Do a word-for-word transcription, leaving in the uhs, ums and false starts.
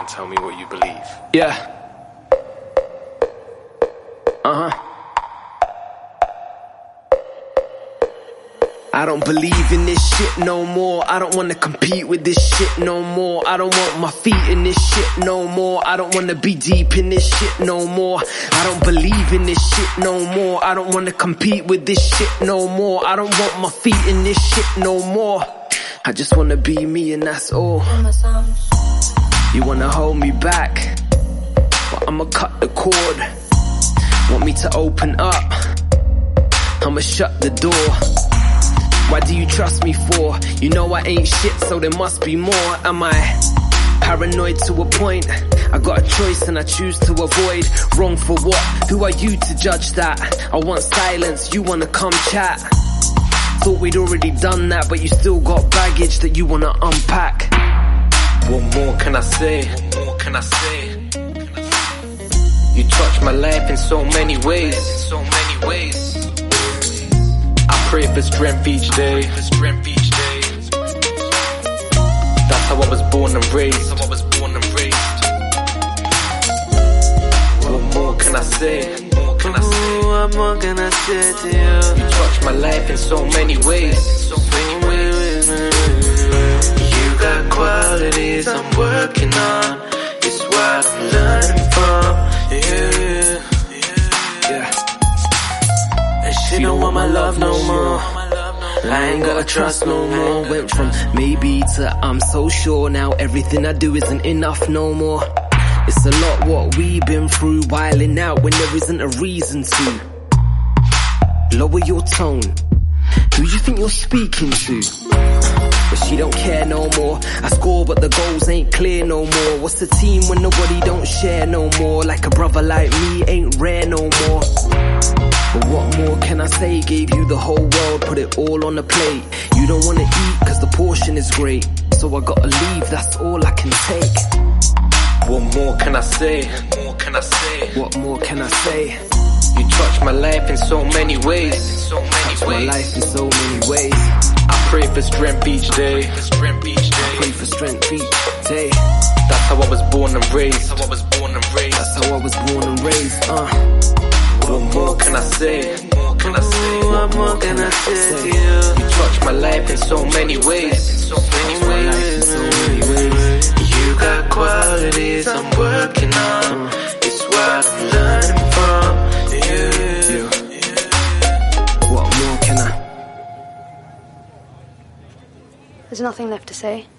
tell me what you believe. Yeah. Uh-huh. I don't believe in this shit no more. I don't wanna compete with this shit no more. I don't want my feet in this shit no more. I don't wanna be deep in this shit no more. I don't believe in this shit no more. I don't wanna compete with this shit no more. I don't want my feet in this shit no more. I just wanna be me and that's all. You wanna hold me back, but I'ma cut the cord. Want me to open up, I'ma shut the door. Why do you trust me for? You know I ain't shit, so there must be more. Am I paranoid to a point? I got a choice and I choose to avoid. Wrong for what? Who are you to judge that? I want silence, you wanna come chat. Thought we'd already done that, but you still got baggage that you wanna unpack. What more can I say? What more can I say? You touch my life in so many ways. So many ways. I pray for strength each day. Strength each day. That's how I was born and raised. How I was born and raised. What more can I say? What more can I say? What more can I say to you? You touch my life in so many ways. So many ways. You got qualities I'm working on. It's what I'm learning from you. Yeah. And she don't want my love no more. I ain't gotta trust no more. Went from maybe to I'm so sure now everything I do isn't enough no more. It's a lot what we've been through, wilding out when there isn't a reason to. Lower your tone. Who you think you're speaking to? But she don't care no more. I score but the goals ain't clear no more. What's the team when nobody don't share no more? Like a brother like me ain't rare no more. But what more can I say? Gave you the whole world, put it all on the plate. You don't wanna eat cause the portion is great, so I gotta leave, that's all I can take. What more can I say? What more can I say? What more can I say? You touch my life in so many ways. So many touch ways. my life in so many ways. I pray for strength each day. Strength each day. I pray for strength each day. That's how I was born and raised. How I was born and raised. That's how I was born and raised. Uh. What more can I say? What more can I say? What more can I say to you? You touch my life in so many ways. So many ways. So many ways. You got qualities I'm working on. It's what I'm learning from you. What more can I? There's nothing left to say.